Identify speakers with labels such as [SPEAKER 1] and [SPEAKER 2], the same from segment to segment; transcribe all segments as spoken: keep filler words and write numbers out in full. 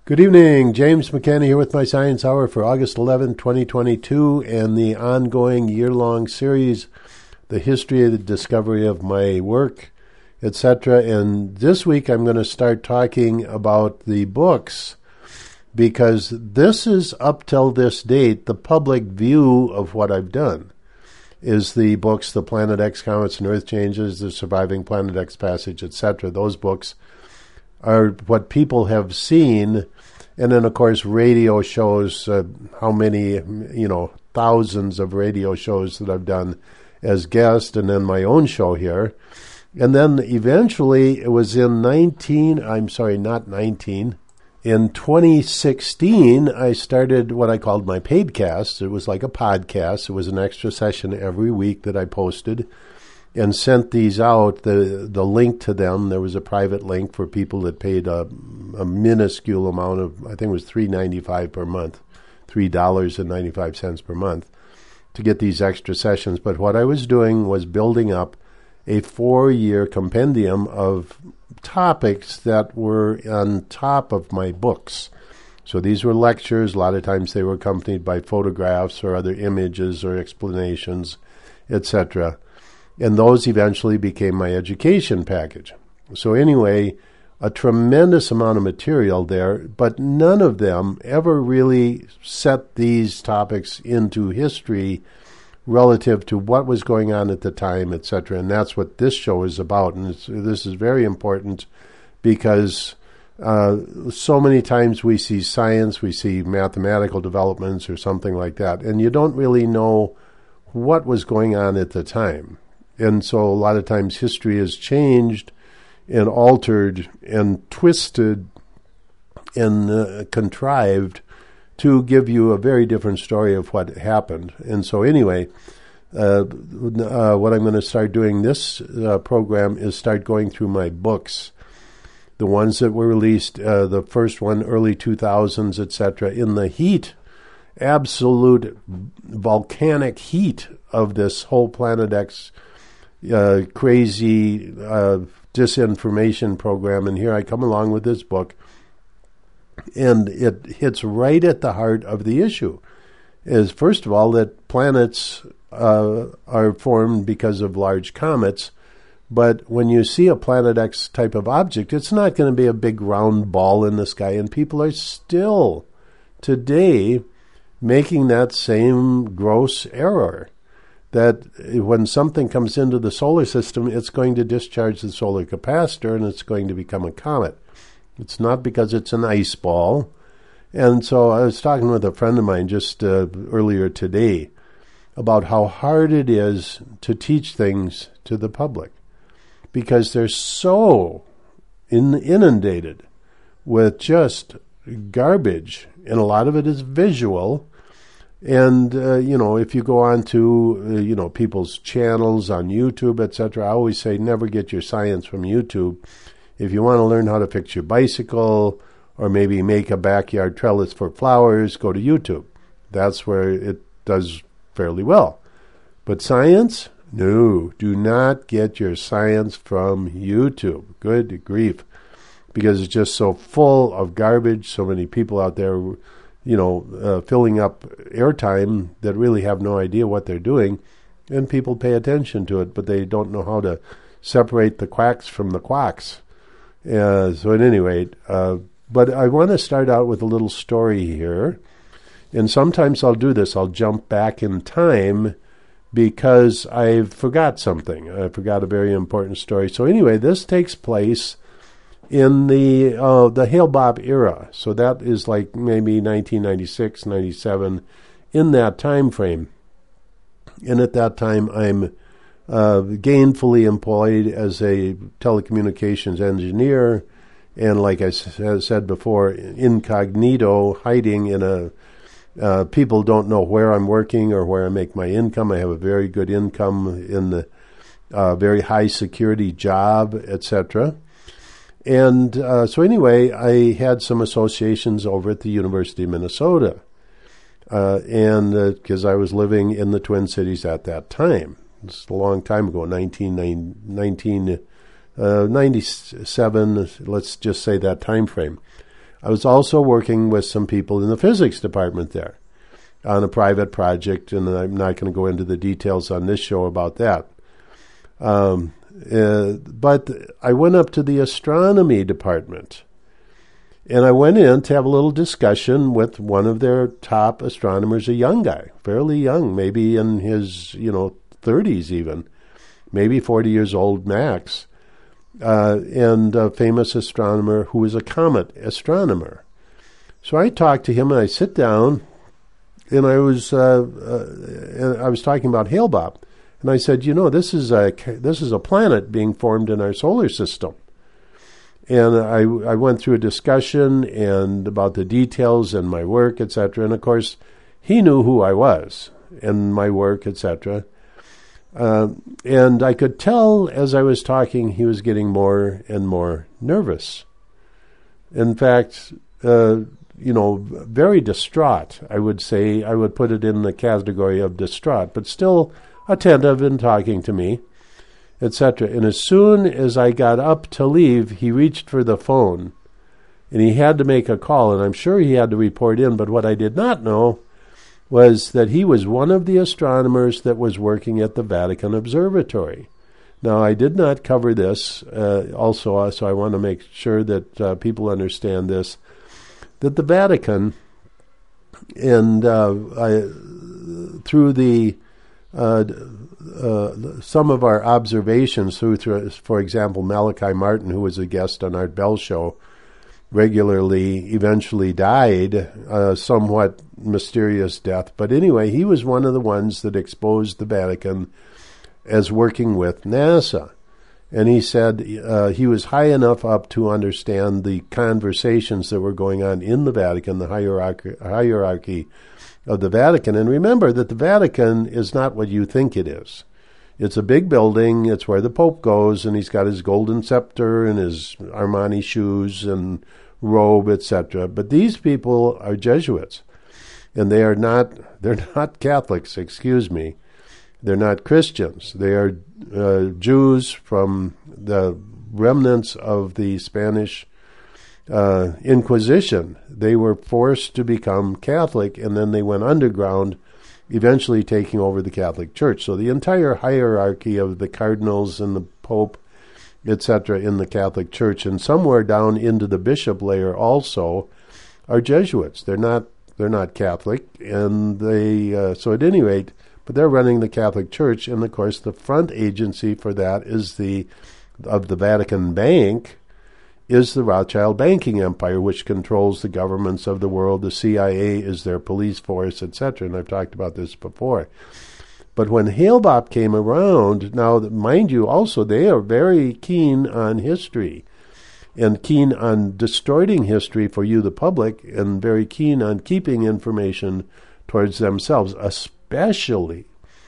[SPEAKER 1] Good evening, James McKenna here with my Science Hour for August eleventh, twenty twenty-two, and the ongoing year-long series, The History of the Discovery of My Work, et cetera. And this week I'm going to start talking about the books, because this is, up till this date, the public view of what I've done, is the books, The Planet X Comets and Earth Changes, The Surviving Planet X Passage, et cetera. Those books are what people have seen. And then, of course, radio shows, uh, how many, you know, thousands of radio shows that I've done as guest, and then my own show here. And then eventually, it was in nineteen, I'm sorry, not nineteen, in twenty sixteen, I started what I called my paidcast. It was like a podcast. It was an extra session every week that I posted and sent these out, the the link to them. There was a private link for people that paid a, a minuscule amount of, I think it was three dollars and ninety-five cents per month, three dollars and ninety-five cents per month to get these extra sessions. But what I was doing was building up a four-year compendium of topics that were on top of my books. So these were lectures. A lot of times they were accompanied by photographs or other images or explanations, et cetera. And those eventually became my education package. So anyway, a tremendous amount of material there, but none of them ever really set these topics into history relative to what was going on at the time, et cetera. And that's what this show is about. And it's, this is very important because uh, so many times we see science, we see mathematical developments or something like that, and you don't really know what was going on at the time. And so a lot of times history is changed and altered and twisted and uh, contrived to give you a very different story of what happened. And so anyway, uh, uh, what I'm going to start doing this uh, program is start going through my books, the ones that were released, uh, the first one, early two thousands, et cetera, in the heat, absolute volcanic heat of this whole Planet X Uh, crazy uh, disinformation program. And here I come along with this book, and it hits right at the heart of the issue. Is, first of all, that planets uh, are formed because of large comets, but when you see a Planet X type of object, it's not going to be a big round ball in the sky, and people are still today making that same gross error, that when something comes into the solar system, it's going to discharge the solar capacitor and it's going to become a comet. It's not because it's an ice ball. And so I was talking with a friend of mine just uh, earlier today about how hard it is to teach things to the public, because they're so in, inundated with just garbage, and a lot of it is visual. And, uh, you know, if you go on to, uh, you know, people's channels on YouTube, et cetera, I always say never get your science from YouTube. If you want to learn how to fix your bicycle or maybe make a backyard trellis for flowers, go to YouTube. That's where it does fairly well. But science? No, do not get your science from YouTube. Good grief. Because it's just so full of garbage, so many people out there, you know, uh, filling up airtime that really have no idea what they're doing, and people pay attention to it, but they don't know how to separate the quacks from the quacks. Uh, so at any rate, uh, but I want to start out with a little story here, and sometimes I'll do this. I'll jump back in time because I forgot something. I forgot a very important story. So anyway, this takes place in the uh, the Hale-Bopp era. So that is like maybe nineteen ninety-six, ninety-seven, in that time frame. And at that time, I'm uh, gainfully employed as a telecommunications engineer, and like I s- said before, incognito, hiding in a, uh, people don't know where I'm working or where I make my income. I have a very good income in the uh, very high security job, et cetera. And uh, so anyway, I had some associations over at the University of Minnesota, uh, and because uh, I was living in the Twin Cities at that time. It's a long time ago, nineteen ninety-seven, let's just say that time frame. I was also working with some people in the physics department there on a private project, and I'm not going to go into the details on this show about that. Um, uh, but I went up to the astronomy department, and I went in to have a little discussion with one of their top astronomers, a young guy, fairly young, maybe in his, you know, thirties even, maybe forty years old max, uh, and a famous astronomer who was a comet astronomer. So I talked to him, and I sit down, and I was uh, uh, and I was talking about Hale-Bopp, and I said, you know, this is a this is a planet being formed in our solar system. And I, I went through a discussion and about the details and my work, et cetera. And of course, he knew who I was and my work, et cetera. Uh, and I could tell as I was talking, he was getting more and more nervous. In fact, uh, you know, very distraught, I would say. I would put it in the category of distraught, but still attentive in talking to me, et cetera. And as soon as I got up to leave, he reached for the phone, and he had to make a call, and I'm sure he had to report in, but what I did not know was that he was one of the astronomers that was working at the Vatican Observatory. Now, I did not cover this uh, also, uh, so I want to make sure that uh, people understand this, that the Vatican, and uh, I, through the uh, uh, some of our observations through, through, for example, Malachi Martin, who was a guest on Art Bell show, regularly eventually died a somewhat mysterious death. But anyway, he was one of the ones that exposed the Vatican as working with NASA. And he said uh, he was high enough up to understand the conversations that were going on in the Vatican, the hierarchy, hierarchy of the Vatican. And remember that the Vatican is not what you think it is. It's a big building. It's where the Pope goes, and he's got his golden scepter and his Armani shoes and robe, et cetera. But these people are Jesuits, and they are not. They're not Catholics. Excuse me. They're not Christians. They are uh, Jews from the remnants of the Spanish uh, Inquisition. They were forced to become Catholic, and then they went underground, eventually taking over the Catholic Church. So the entire hierarchy of the cardinals and the Pope, et cetera, in the Catholic Church, and somewhere down into the bishop layer also, are Jesuits. They're not. They're not Catholic, and they. Uh, so at any rate. But they're running the Catholic Church, and of course the front agency for that is the of the Vatican Bank is the Rothschild banking empire, which controls the governments of the world. The C I A is their police force, et cetera. And I've talked about this before. But when Hale-Bopp came around, now mind you, also they are very keen on history and keen on distorting history for you, the public, and very keen on keeping information towards themselves, especially. Especially,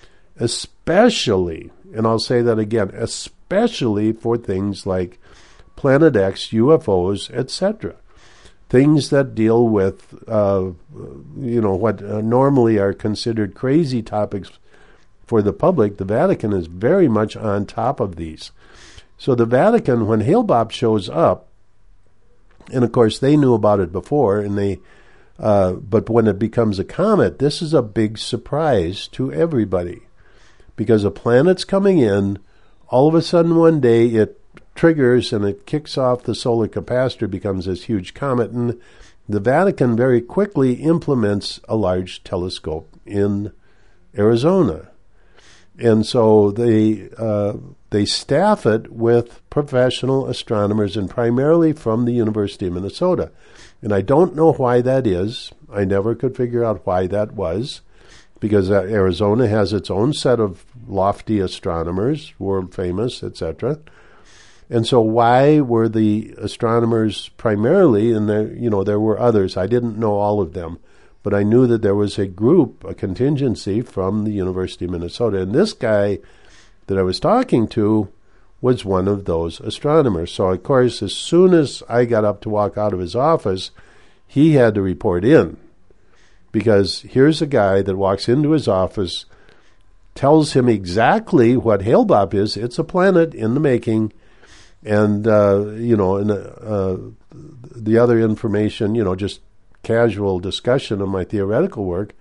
[SPEAKER 1] especially, and I'll say that again, especially for things like Planet X, U F Os, et cetera. Things that deal with, uh, you know, what uh, normally are considered crazy topics for the public. The Vatican is very much on top of these. So the Vatican, when Hale-Bopp shows up, and of course they knew about it before, and they Uh, but when it becomes a comet, this is a big surprise to everybody. Because a planet's coming in, all of a sudden one day it triggers and it kicks off the solar capacitor, becomes this huge comet, and the Vatican very quickly implements a large telescope in Arizona. And so they uh, they staff it with professional astronomers, and primarily from the University of Minnesota. And I don't know why that is. I never could figure out why that was, because Arizona has its own set of lofty astronomers, world famous, et cetera. And so why were the astronomers primarily, and there, you know, there were others. I didn't know all of them, but I knew that there was a group, a contingency from the University of Minnesota. And this guy that I was talking to was one of those astronomers. So, of course, as soon as I got up to walk out of his office, he had to report in. Because here's a guy that walks into his office, tells him exactly what Hale-Bopp is. It's a planet in the making. And, uh, you know, and uh, the other information, you know, just casual discussion of my theoretical work.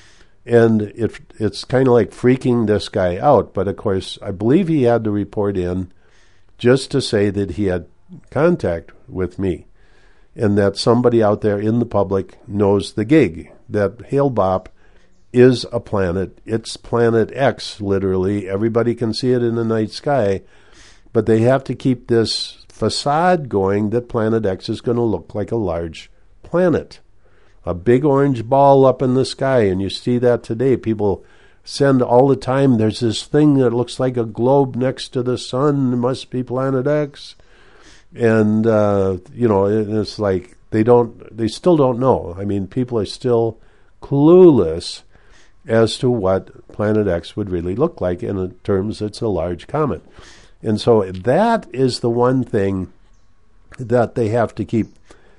[SPEAKER 1] And it, it's kind of like freaking this guy out. But, of course, I believe he had to report in just to say that he had contact with me and that somebody out there in the public knows the gig, that Hale-Bopp is a planet. It's Planet X, literally. Everybody can see it in the night sky. But they have to keep this facade going that Planet X is going to look like a large planet. A big orange ball up in the sky, and you see that today. People send all the time, there's this thing that looks like a globe next to the sun. It must be Planet X. And, uh, you know, it's like they don't, they still don't know. I mean, people are still clueless as to what Planet X would really look like in terms it's a large comet. And so that is the one thing that they have to keep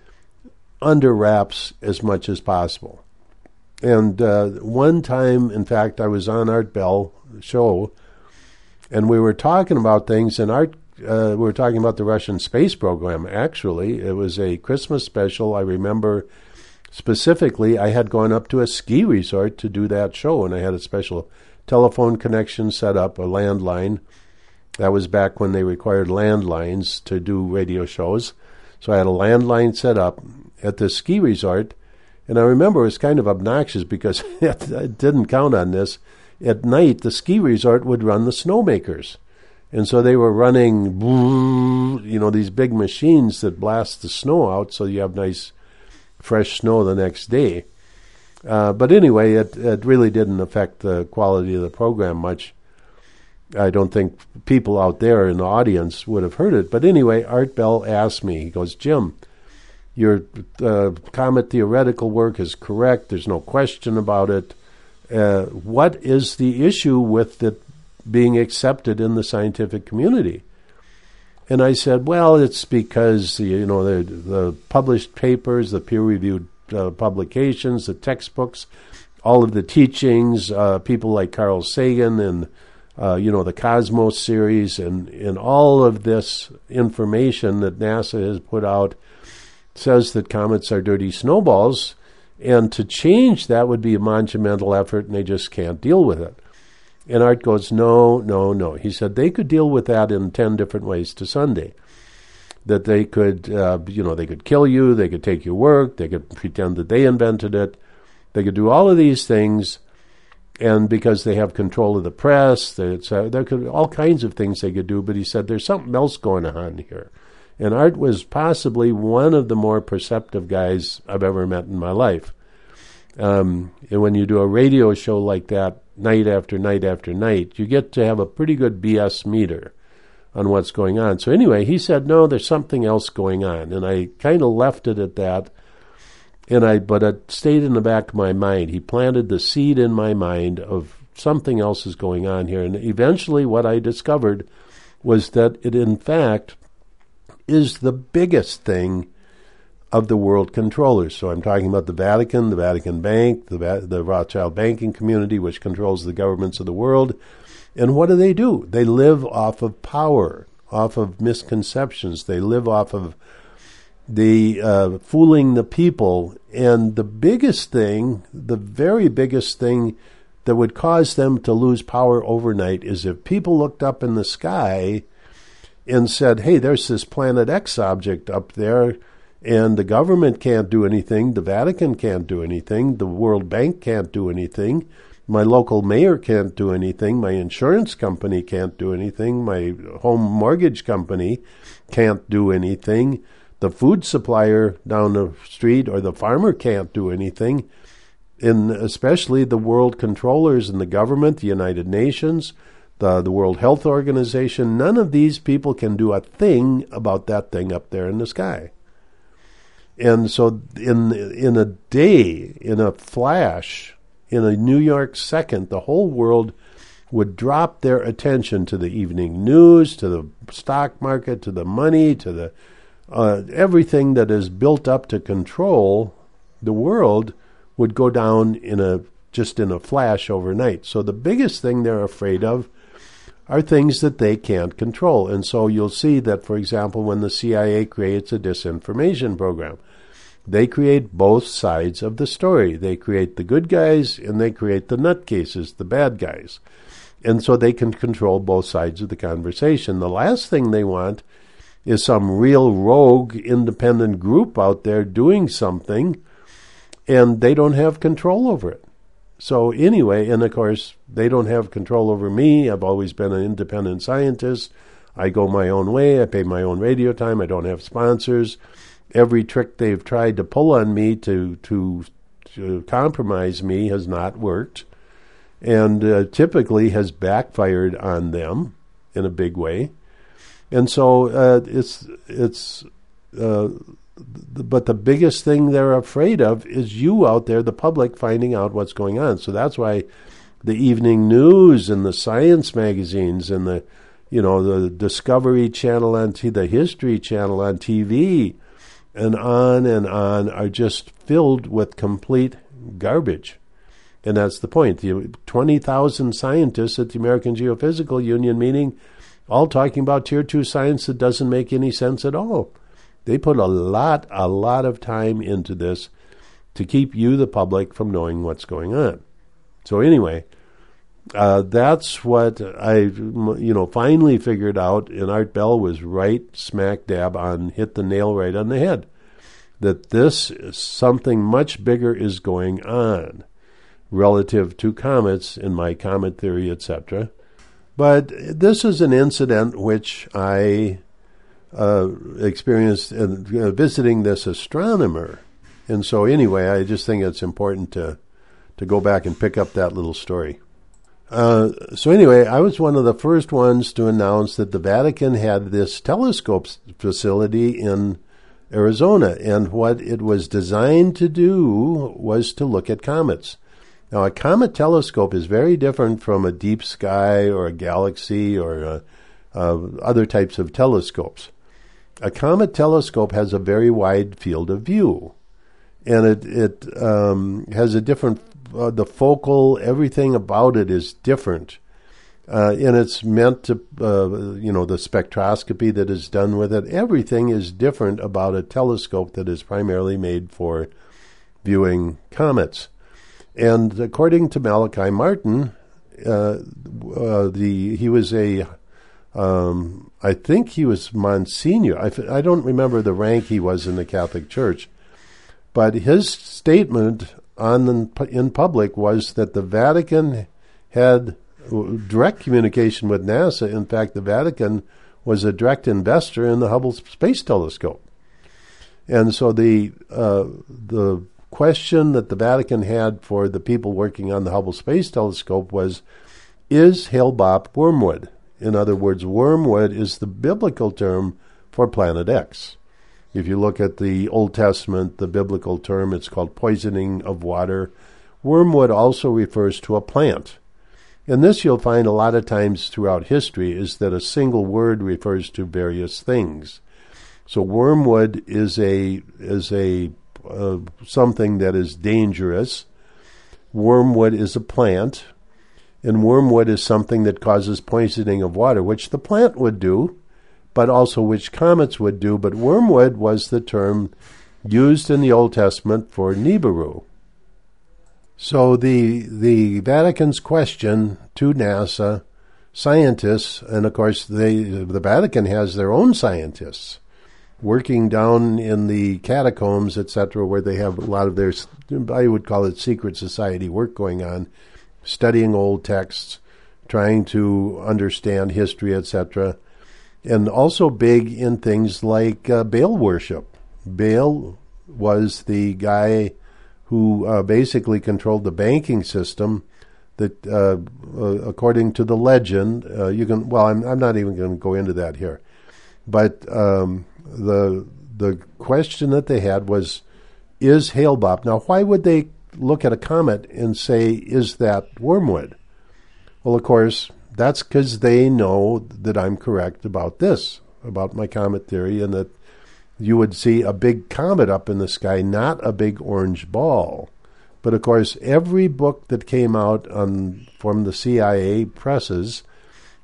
[SPEAKER 1] under wraps as much as possible. And uh, one time, in fact, I was on Art Bell show, and we were talking about things, and Art, uh, we were talking about the Russian space program, actually. It was a Christmas special. I remember specifically I had gone up to a ski resort to do that show, and I had a special telephone connection set up, a landline. That was back when they required landlines to do radio shows. So I had a landline set up at the ski resort, and I remember it was kind of obnoxious because I didn't count on this. At night, the ski resort would run the snowmakers. And so they were running, you know, these big machines that blast the snow out so you have nice, fresh snow the next day. Uh, but anyway, it, it really didn't affect the quality of the program much. I don't think people out there in the audience would have heard it. But anyway, Art Bell asked me, he goes, Jim, your uh, comet theoretical work is correct. There's no question about it. Uh, what is the issue with it being accepted in the scientific community? And I said, well, it's because, you know, the, the published papers, the peer-reviewed uh, publications, the textbooks, all of the teachings, uh, people like Carl Sagan and Uh, you know, the Cosmos series and, and all of this information that NASA has put out says that comets are dirty snowballs, and to change that would be a monumental effort, and they just can't deal with it. And Art goes, no, no, no. He said they could deal with that in ten different ways to Sunday. That they could, uh, you know, they could kill you, they could take your work, they could pretend that they invented it, they could do all of these things. And because they have control of the press, uh, there could all kinds of things they could do. But he said there's something else going on here. And Art was possibly one of the more perceptive guys I've ever met in my life. Um, and when you do a radio show like that, night after night after night, you get to have a pretty good B S meter on what's going on. So anyway, he said, no, there's something else going on. And I kind of left it at that. And I, but it stayed in the back of my mind. He planted the seed in my mind of something else is going on here. And eventually what I discovered was that it, in fact, is the biggest thing of the world controllers. So I'm talking about the Vatican, the Vatican Bank, the, the Rothschild banking community, which controls the governments of the world. And what do they do? They live off of power, off of misconceptions. They live off of the uh, fooling the people. And the biggest thing, the very biggest thing that would cause them to lose power overnight is if people looked up in the sky and said, hey, there's this Planet X object up there, and the government can't do anything, the Vatican can't do anything, the World Bank can't do anything, my local mayor can't do anything, my insurance company can't do anything, my home mortgage company can't do anything, the food supplier down the street or the farmer can't do anything, and especially the world controllers and the government, the United Nations, the, the World Health Organization. None of these people can do a thing about that thing up there in the sky. And so in in a day, in a flash, in a New York second, the whole world would drop their attention to the evening news, to the stock market, to the money, to the Uh, everything that is built up to control the world would go down in a just in a flash overnight. So the biggest thing they're afraid of are things that they can't control. And so you'll see that, for example, when the C I A creates a disinformation program, they create both sides of the story. They create the good guys and they create the nutcases, the bad guys. And so they can control both sides of the conversation. The last thing they want is some real rogue independent group out there doing something and they don't have control over it. So anyway, and of course, they don't have control over me. I've always been an independent scientist. I go my own way. I pay my own radio time. I don't have sponsors. Every trick they've tried to pull on me to to, to compromise me has not worked, and uh, typically has backfired on them in a big way. And so uh, it's it's. Uh, But the biggest thing they're afraid of is you out there, the public, finding out what's going on. So that's why the evening news and the science magazines and the, you know, the Discovery Channel on T V, the History Channel on T V, and on and on are just filled with complete garbage. And that's the point. The twenty thousand scientists at the American Geophysical Union meeting, all talking about tier two science that doesn't make any sense at all. They put a lot, a lot of time into this to keep you, the public, from knowing what's going on. So anyway, uh, that's what I, you know, finally figured out, and Art Bell was right smack dab on, hit the nail right on the head, that this is something much bigger is going on relative to comets in my comet theory, et cetera. But this is an incident which I Uh, experienced in uh, visiting this astronomer. And so anyway, I just think it's important to to go back and pick up that little story. Uh, so anyway, I was one of the first ones to announce that the Vatican had this telescope facility in Arizona, and what it was designed to do was to look at comets. Now, a comet telescope is very different from a deep sky or a galaxy or uh, uh, other types of telescopes. A comet telescope has a very wide field of view, and it it um, has a different, uh, the focal, everything about it is different, uh, and it's meant to, uh, you know, the spectroscopy that is done with it, everything is different about a telescope that is primarily made for viewing comets. And according to Malachi Martin, uh, uh, the he was a Um, I think he was Monsignor. I, I don't remember the rank he was in the Catholic Church, but his statement on in public was that the Vatican had direct communication with NASA. In fact, the Vatican was a direct investor in the Hubble Space Telescope, and so the uh, the question that the Vatican had for the people working on the Hubble Space Telescope was, "Is Hale-Bopp wormwood?" In other words, wormwood is the biblical term for Planet X. If you look at the Old Testament, the biblical term, it's called poisoning of water. Wormwood also refers to a plant. And this you'll find a lot of times throughout history, is that a single word refers to various things. So wormwood is a is a uh, something that is dangerous. Wormwood is a plant. And wormwood is something that causes poisoning of water, which the plant would do, but also which comets would do. But wormwood was the term used in the Old Testament for Nibiru. So the the Vatican's question to NASA scientists, and of course they the Vatican has their own scientists working down in the catacombs, et cetera, where they have a lot of their, I would call it secret society work going on, studying old texts, trying to understand history, et cetera, and also big in things like uh, Baal worship. Baal was the guy who uh, basically controlled the banking system that, uh, uh, according to the legend, uh, you can, well, I'm, I'm not even going to go into that here, but um, the the question that they had was, is Hale-Bopp, now why would they look at a comet and say, is that wormwood? Well, of course, that's because they know that I'm correct about this, about my comet theory, and that you would see a big comet up in the sky, not a big orange ball. But of course, every book that came out on from the C I A presses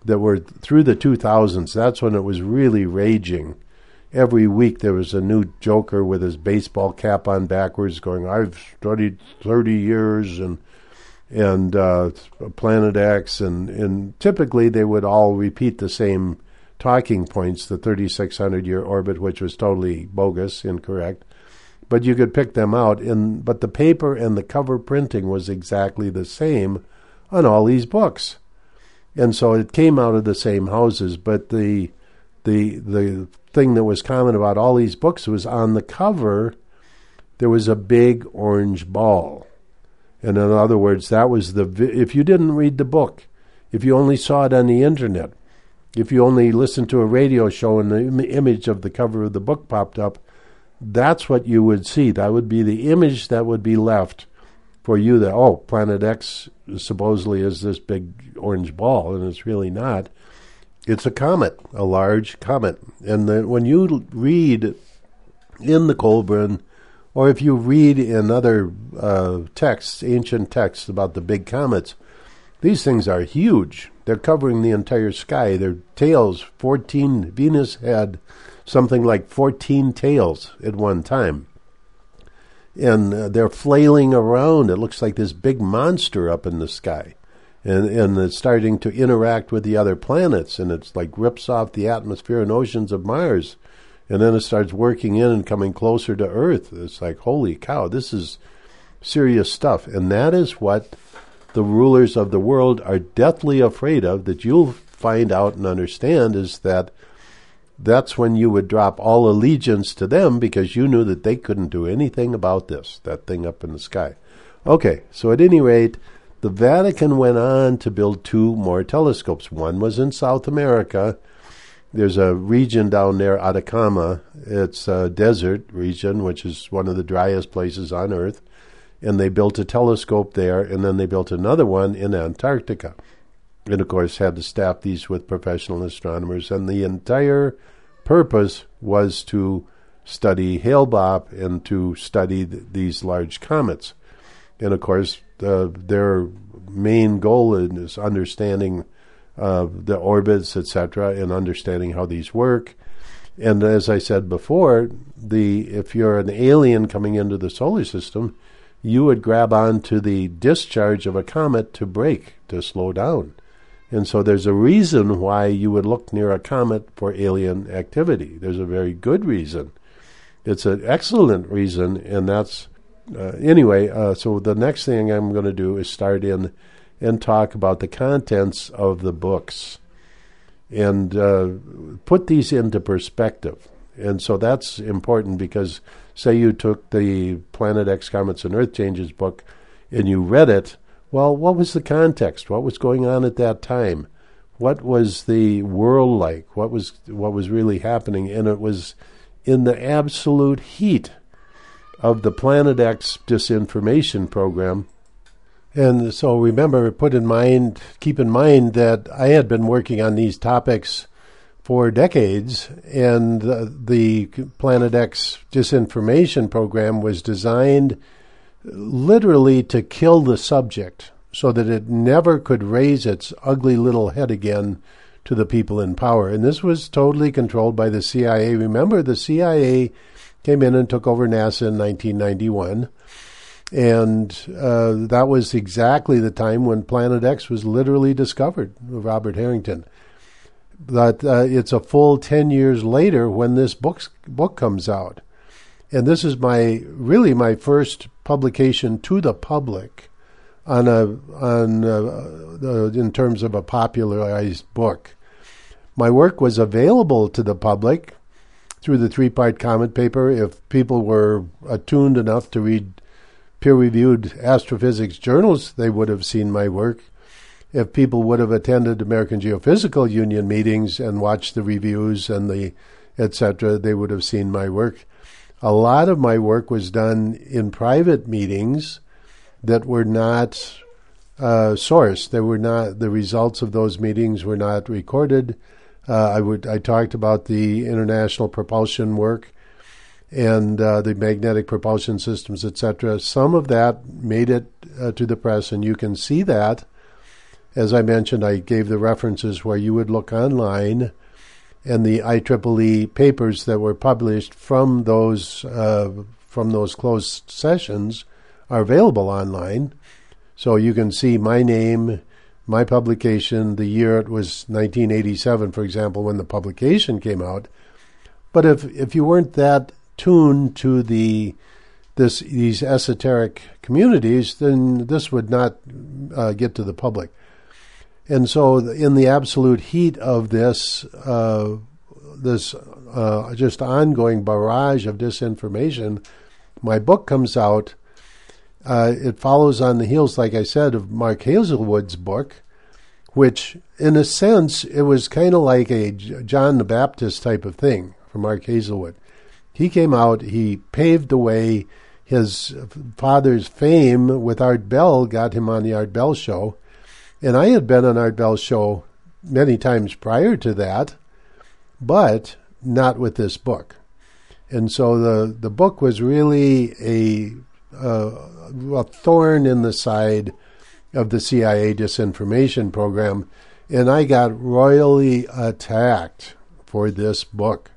[SPEAKER 1] that were through the two thousands. That's when it was really raging. Every week there was a new joker with his baseball cap on backwards going, I've studied thirty years and and uh, Planet X. And, and typically they would all repeat the same talking points, the thirty-six hundred year orbit, which was totally bogus, incorrect. But you could pick them out. And, but the paper and the cover printing was exactly the same on all these books. And so it came out of the same houses, but the the the thing that was common about all these books was on the cover there was a big orange ball. And in other words, that was the if you didn't read the book, if you only saw it on the internet, if you only listened to a radio show and the Im- image of the cover of the book popped up, that's what you would see. That would be the image that would be left for you that, oh, Planet X supposedly is this big orange ball, and it's really not. It's a comet, a large comet. And the, when you read in the Kolbrin, or if you read in other uh, texts, ancient texts about the big comets, these things are huge. They're covering the entire sky. Their tails, fourteen, Venus had something like fourteen tails at one time. And uh, they're flailing around. It looks like this big monster up in the sky. And and it's starting to interact with the other planets, and it's like rips off the atmosphere and oceans of Mars. And then it starts working in and coming closer to Earth. It's like, holy cow, this is serious stuff. And that is what the rulers of the world are deathly afraid of, that you'll find out and understand, is that that's when you would drop all allegiance to them because you knew that they couldn't do anything about this, that thing up in the sky. Okay, so at any rate, the Vatican went on to build two more telescopes. One was in South America. There's a region down there, Atacama. It's a desert region, which is one of the driest places on Earth. And they built a telescope there, and then they built another one in Antarctica. And, of course, had to staff these with professional astronomers. And the entire purpose was to study Hale-Bopp and to study th- these large comets. And, of course, uh, their main goal is understanding uh, the orbits, et cetera, and understanding how these work. And as I said before, the if you're an alien coming into the solar system, you would grab onto the discharge of a comet to brake, to slow down. And so there's a reason why you would look near a comet for alien activity. There's a very good reason. It's an excellent reason, and that's uh, anyway. Uh, so the next thing I'm going to do is start in and talk about the contents of the books and uh, put these into perspective. And so that's important because, say you took the Planet X Comets and Earth Changes book and you read it, well, what was the context? What was going on at that time? What was the world like? What was what was really happening? And it was in the absolute heat of the Planet X disinformation program. And so remember, put in mind, keep in mind that I had been working on these topics for decades, and uh, the Planet X disinformation program was designed literally to kill the subject so that it never could raise its ugly little head again to the people in power. And this was totally controlled by the C I A. Remember, the C I A came in and took over NASA in nineteen ninety-one. And uh, that was exactly the time when Planet X was literally discovered, Robert Harrington. But uh, it's a full ten years later when this book, book comes out. And this is my really my first publication to the public on a on a, uh, in terms of a popularized book. My work was available to the public through the three-part Comet paper if people were attuned enough to read peer-reviewed astrophysics journals. They would have seen my work. If people would have attended American Geophysical Union meetings and watched the reviews and the et cetera, they would have seen my work. A lot of my work was done in private meetings that were not uh, sourced. They were not. The results of those meetings were not recorded. Uh, I would. I talked about the international propulsion work and uh, the magnetic propulsion systems, et cetera. Some of that made it uh, to the press, and you can see that. as I mentioned, I gave the references where you would look online, and the I triple E papers that were published from those uh, from those closed sessions are available online. So you can see my name, my publication, the year it was nineteen eighty-seven, for example, when the publication came out. But if if you weren't that tuned to the this these esoteric communities, then this would not uh, get to the public. And so, in the absolute heat of this, uh, this uh, just ongoing barrage of disinformation, my book comes out. Uh, it follows on the heels, like I said, of Mark Hazelwood's book, which, in a sense, it was kind of like a John the Baptist type of thing for Mark Hazelwood. He came out, he paved the way. His father's fame with Art Bell got him on the Art Bell show. And I had been on Art Bell's show many times prior to that, but not with this book. And so the, the book was really a, uh, a thorn in the side of the C I A disinformation program, and I got royally attacked for this book.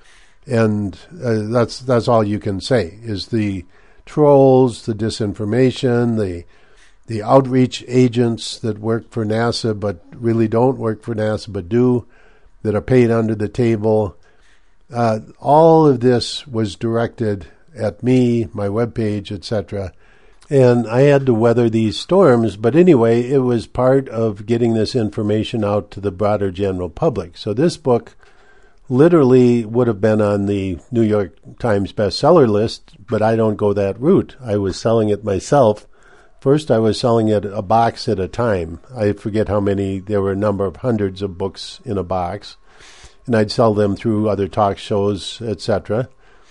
[SPEAKER 1] And uh, that's that's all you can say, is the trolls, the disinformation, the the outreach agents that work for NASA but really don't work for NASA but do, that are paid under the table. Uh, all of this was directed at me, my webpage, et cetera. And I had to weather these storms, but anyway, it was part of getting this information out to the broader general public. So this book literally would have been on the New York Times bestseller list, but I don't go that route. I was selling it myself. First, I was selling it a box at a time. I forget how many. There were a number of hundreds of books in a box, and I'd sell them through other talk shows, et cetera.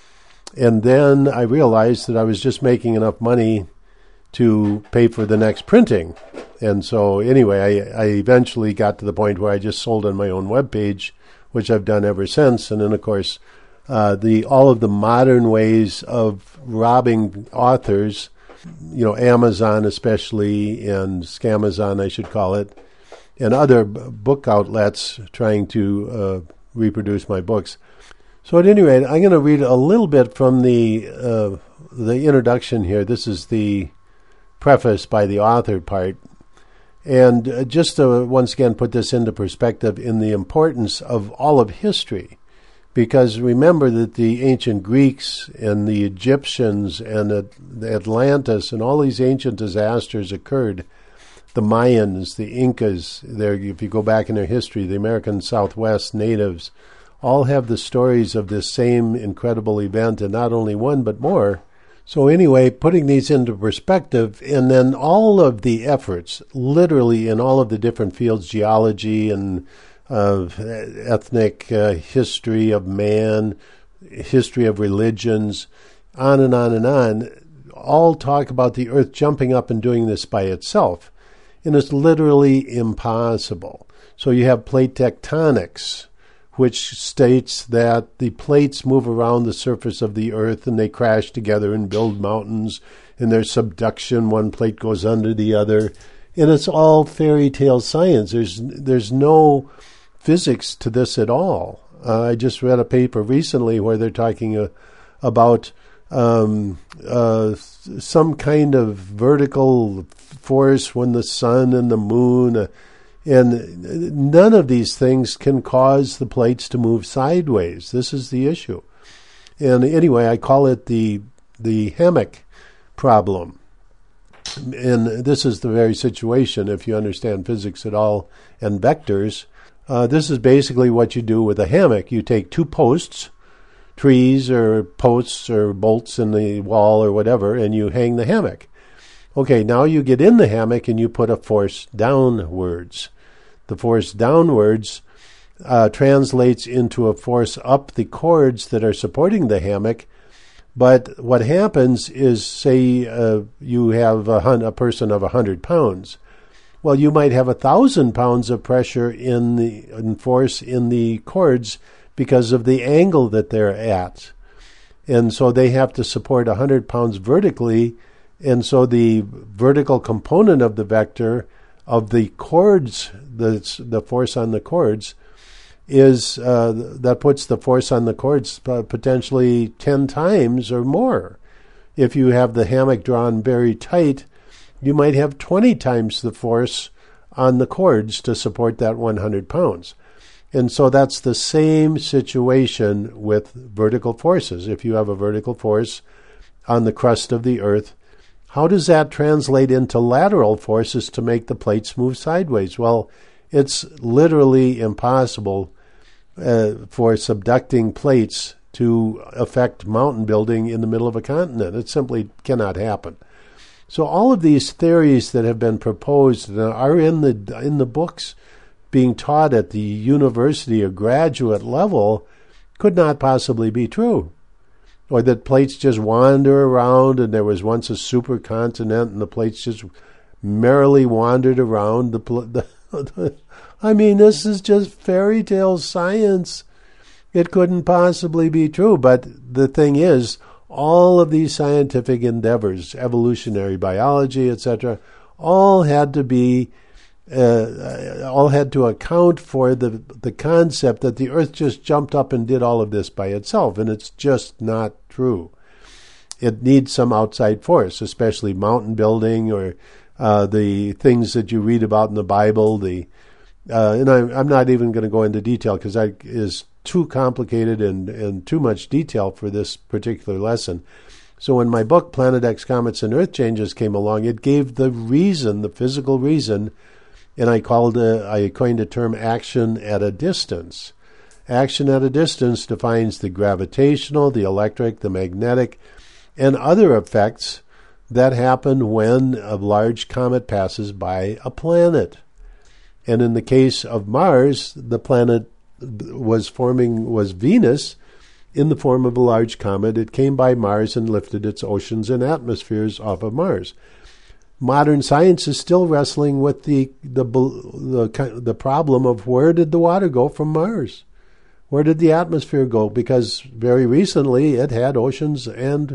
[SPEAKER 1] And then I realized that I was just making enough money to pay for the next printing. And so anyway, I, I eventually got to the point where I just sold on my own webpage, which I've done ever since. And then, of course, uh, the all of the modern ways of robbing authors, you know, Amazon especially, and Scamazon, I should call it, and other b- book outlets trying to uh, reproduce my books. So at any rate, I'm going to read a little bit from the uh, the introduction here. This is the preface by the author part. And uh, just to once again put this into perspective in the importance of all of history, because remember that the ancient Greeks and the Egyptians and the Atlantis and all these ancient disasters occurred. The Mayans, the Incas, there, if you go back in their history, the American Southwest natives, all have the stories of this same incredible event, and not only one, but more. So anyway, putting these into perspective, and then all of the efforts, literally in all of the different fields, geology and of ethnic uh, history of man, history of religions, on and on and on, all talk about the earth jumping up and doing this by itself. And it's literally impossible. So you have plate tectonics, which states that the plates move around the surface of the earth and they crash together and build mountains, and there's subduction, one plate goes under the other. And it's all fairy tale science. There's, there's no physics to this at all. Uh, I just read a paper recently where they're talking uh, about um, uh, some kind of vertical force when the sun and the moon, uh, and none of these things can cause the plates to move sideways. This is the issue. And anyway, I call it the the hammock problem. And this is the very situation, if you understand physics at all and vectors. Uh, this is basically what you do with a hammock. You take two posts, trees or posts or bolts in the wall or whatever, and you hang the hammock. Okay, now you get in the hammock and you put a force downwards. The force downwards uh, translates into a force up the cords that are supporting the hammock. But what happens is, say uh, you have a, hun- a person of one hundred pounds. Well, you might have one thousand pounds of pressure in the in force in the cords because of the angle that they're at. And so they have to support one hundred pounds vertically. And so the vertical component of the vector of the cords, the, the force on the cords, is uh, that puts the force on the cords potentially ten times or more. If you have the hammock drawn very tight, you might have twenty times the force on the cords to support that one hundred pounds. And so that's the same situation with vertical forces. If you have a vertical force on the crust of the earth, how does that translate into lateral forces to make the plates move sideways? Well, it's literally impossible uh, for subducting plates to affect mountain building in the middle of a continent. It simply cannot happen. So all of these theories that have been proposed are in the in the books being taught at the university or graduate level could not possibly be true. Or that plates just wander around and there was once a supercontinent and the plates just merrily wandered around. The, the I mean, this is just fairy tale science. It couldn't possibly be true. But the thing is, all of these scientific endeavors, evolutionary biology, et cetera, all had to be, uh, all had to account for the the concept that the Earth just jumped up and did all of this by itself, and it's just not true. It needs some outside force, especially mountain building or uh, the things that you read about in the Bible. The uh, and I, I'm not even going to go into detail because that is too complicated and, and too much detail for this particular lesson. So when my book, Planet X, Comets, and Earth Changes came along, it gave the reason, the physical reason, and I called a, I coined a term action at a distance. Action at a distance defines the gravitational, the electric, the magnetic, and other effects that happen when a large comet passes by a planet. And in the case of Mars, the planet was forming was Venus in the form of a large comet. It came by Mars and lifted its oceans and atmospheres off of Mars. Modern science is still wrestling with the the the, the problem of where did the water go from Mars? Where did the atmosphere go? Because very recently it had oceans and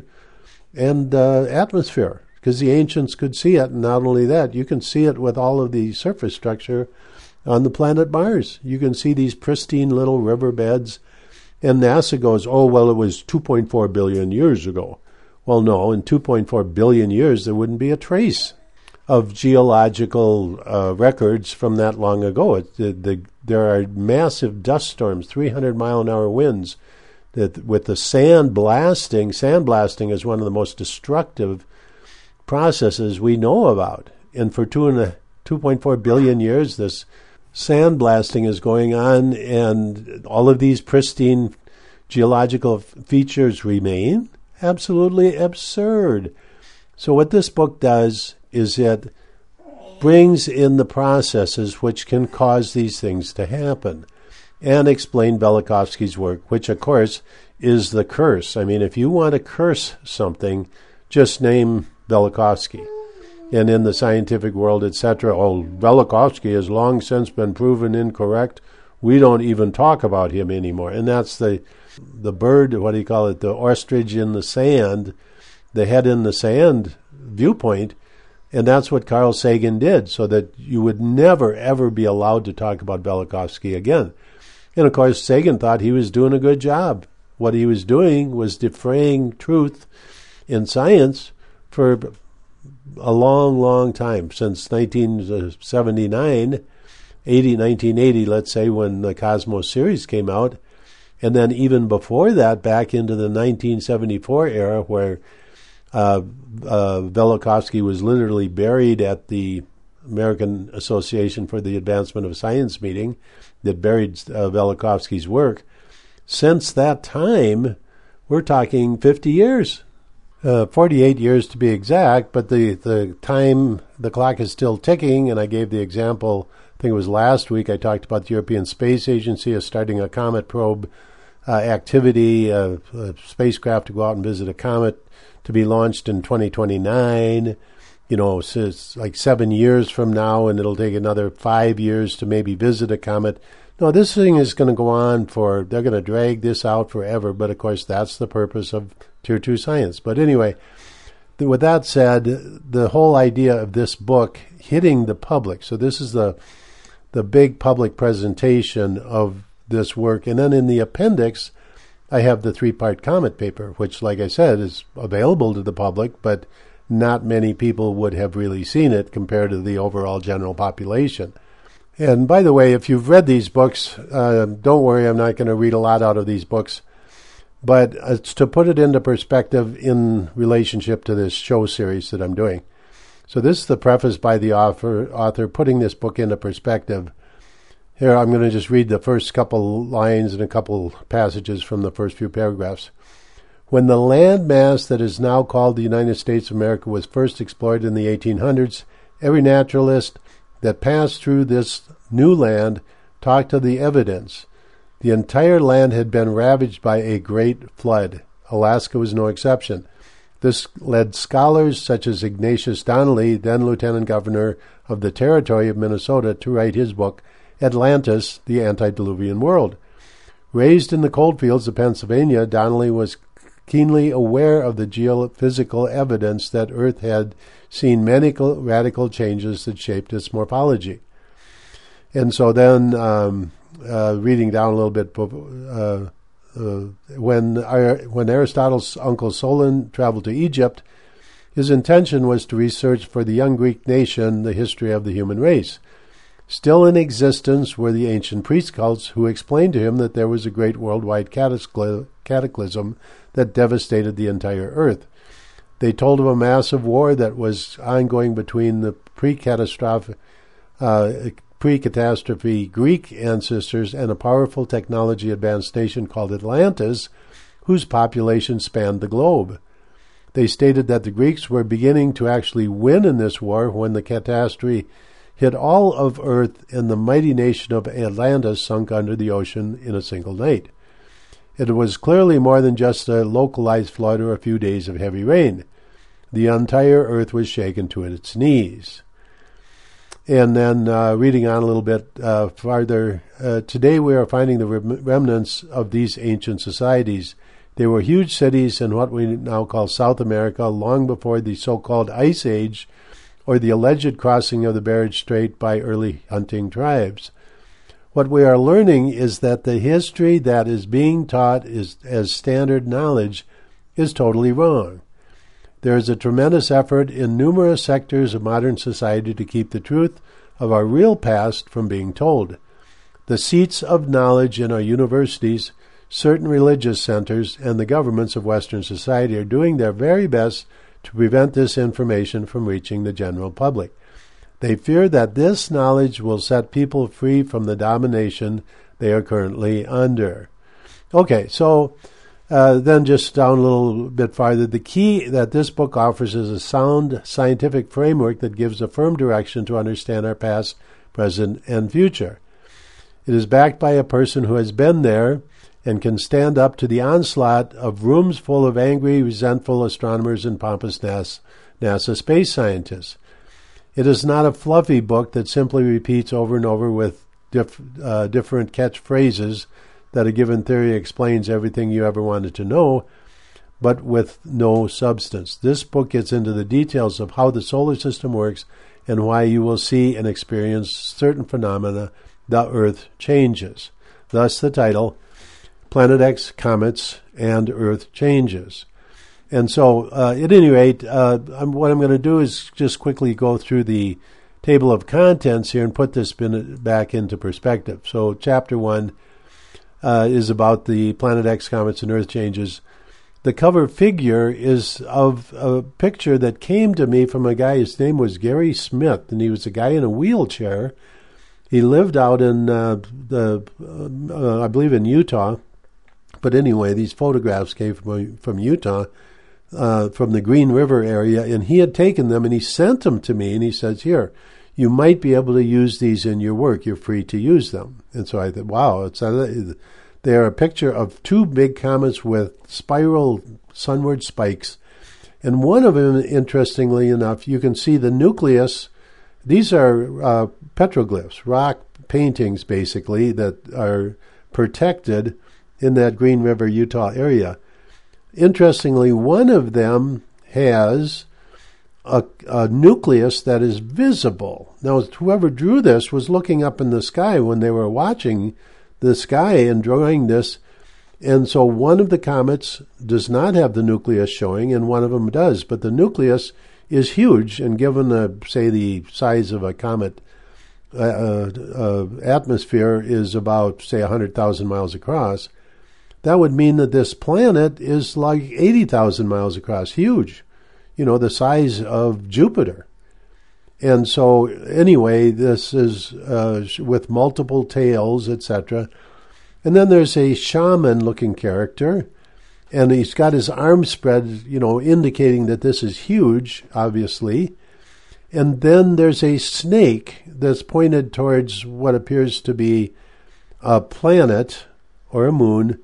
[SPEAKER 1] and uh, atmosphere, because the ancients could see it. And not only that, you can see it with all of the surface structure on the planet Mars. You can see these pristine little riverbeds, and NASA goes, oh, well, it was two point four billion years ago. Well, no, in two point four billion years, there wouldn't be a trace of geological uh, records from that long ago. It, the, the, there are massive dust storms, three hundred mile an hour winds, that with the sand blasting, sandblasting is one of the most destructive processes we know about. And for two and a, two point four billion years, this sandblasting is going on, and all of these pristine geological f- features remain. Absolutely absurd. So what this book does is it brings in the processes which can cause these things to happen and explain Velikovsky's work, which, of course, is the curse. I mean, if you want to curse something, just name Velikovsky. And in the scientific world, et cetera, oh, Velikovsky has long since been proven incorrect. We don't even talk about him anymore. And that's the the bird, what do you call it, the ostrich in the sand, the head in the sand viewpoint. And that's what Carl Sagan did, so that you would never, ever be allowed to talk about Velikovsky again. And, of course, Sagan thought he was doing a good job. What he was doing was defraying truth in science for a long, long time, since nineteen seventy-nine, eighty, nineteen eighty, let's say, when the Cosmos series came out. And then even before that, back into the nineteen seventy-four era, where uh, uh, Velikovsky was literally buried at the American Association for the Advancement of Science meeting that buried uh, Velikovsky's work. Since that time, we're talking fifty years. Uh, forty-eight years to be exact, but the, the time, the clock is still ticking, and I gave the example, I think it was last week, I talked about the European Space Agency as starting a comet probe uh, activity, uh, a spacecraft to go out and visit a comet to be launched in twenty twenty-nine. You know, so it's like seven years from now, and it'll take another five years to maybe visit a comet. No, this thing is going to go on for, they're going to drag this out forever, but of course that's the purpose of Tier two science. But anyway, with that said, the whole idea of this book hitting the public. So this is the the big public presentation of this work. And then in the appendix, I have the three-part comment paper, which, like I said, is available to the public, but not many people would have really seen it compared to the overall general population. And by the way, if you've read these books, uh, don't worry, I'm not going to read a lot out of these books, but it's to put it into perspective in relationship to this show series that I'm doing. So this is the preface by the author, author putting this book into perspective. Here, I'm going to just read the first couple lines and a couple passages from the first few paragraphs. When the land mass that is now called the United States of America was first explored in the eighteen hundreds, every naturalist that passed through this new land talked of the evidence. The entire land had been ravaged by a great flood. Alaska was no exception. This led scholars such as Ignatius Donnelly, then Lieutenant Governor of the Territory of Minnesota, to write his book, Atlantis, the Antediluvian World. Raised in the coal fields of Pennsylvania, Donnelly was keenly aware of the geophysical evidence that Earth had seen many radical changes that shaped its morphology. And so then, um, uh, reading down a little bit, uh, uh, when our, when Aristotle's uncle Solon traveled to Egypt, his intention was to research for the young Greek nation the history of the human race. Still in existence were the ancient priest cults who explained to him that there was a great worldwide cataclysm that devastated the entire earth. They told of a massive war that was ongoing between the pre-catastrophe, uh, pre-catastrophe Greek ancestors and a powerful technology-advanced nation called Atlantis, whose population spanned the globe. They stated that the Greeks were beginning to actually win in this war when the catastrophe hit all of Earth and the mighty nation of Atlantis sunk under the ocean in a single night. It was clearly more than just a localized flood or a few days of heavy rain. The entire Earth was shaken to its knees. And then uh, reading on a little bit uh, farther, uh, today we are finding the rem- remnants of these ancient societies. They were huge cities in what we now call South America long before the so-called Ice Age or the alleged crossing of the Bering Strait by early hunting tribes. What we are learning is that the history that is being taught is, as standard knowledge is totally wrong. There is a tremendous effort in numerous sectors of modern society to keep the truth of our real past from being told. The seats of knowledge in our universities, certain religious centers, and the governments of Western society are doing their very best to prevent this information from reaching the general public. They fear that this knowledge will set people free from the domination they are currently under. Okay, so uh, then just down a little bit farther, the key that this book offers is a sound scientific framework that gives a firm direction to understand our past, present, and future. It is backed by a person who has been there and can stand up to the onslaught of rooms full of angry, resentful astronomers and pompous NASA space scientists. It is not a fluffy book that simply repeats over and over with diff, uh, different catchphrases that a given theory explains everything you ever wanted to know, but with no substance. This book gets into the details of how the solar system works and why you will see and experience certain phenomena the Earth changes. Thus the title, Planet X, Comets, and Earth Changes. And so, uh, at any rate, uh, I'm, what I'm going to do is just quickly go through the table of contents here and put this back into perspective. So chapter one uh, is about the Planet X, Comets, and Earth Changes. The cover figure is of a picture that came to me from a guy, his name was Gary Smith, and he was a guy in a wheelchair. He lived out in, uh, the, uh, I believe in Utah. But anyway, these photographs came from, from Utah, uh, from the Green River area, and he had taken them and he sent them to me, and he says, here, you might be able to use these in your work. You're free to use them. And so I thought, wow, it's a, they're a picture of two big comets with spiral sunward spikes. And one of them, interestingly enough, you can see the nucleus. These are uh, petroglyphs, rock paintings, basically, that are protected in that Green River, Utah area. Interestingly, one of them has a, a nucleus that is visible. Now, whoever drew this was looking up in the sky when they were watching the sky and drawing this. And so one of the comets does not have the nucleus showing, and one of them does. But the nucleus is huge, and given, the, say, the size of a comet, uh, uh, atmosphere is about, say, one hundred thousand miles across, that would mean that this planet is like eighty thousand miles across, huge, you know, the size of Jupiter. And so, anyway, this is uh, with multiple tails, et cetera. And then there's a shaman-looking character, and he's got his arms spread, you know, indicating that this is huge, obviously. And then there's a snake that's pointed towards what appears to be a planet or a moon.